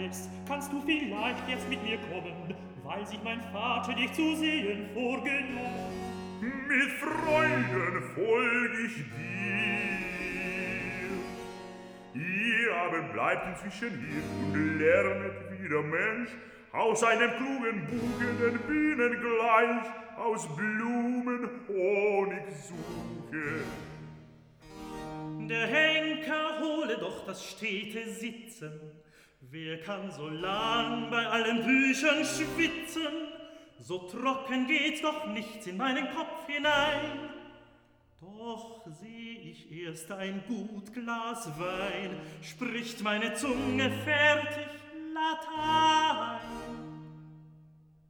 bleibst, kannst du vielleicht jetzt mit mir kommen, weil sich mein Vater dich zu sehen vorgenommen. Mit Freuden folg ich dir. Ihr aber bleibt inzwischen hier und lernet wie der Mensch aus einem klugen Buche den Bienen gleich, aus Blumen Honig suche. Der Henker hole doch das stete Sitzen. Wer kann so lang bei allen Büchern schwitzen? So trocken geht doch nichts in meinen Kopf hinein. Doch seh ich erst ein gut Glas Wein, spricht meine Zunge fertig Latein.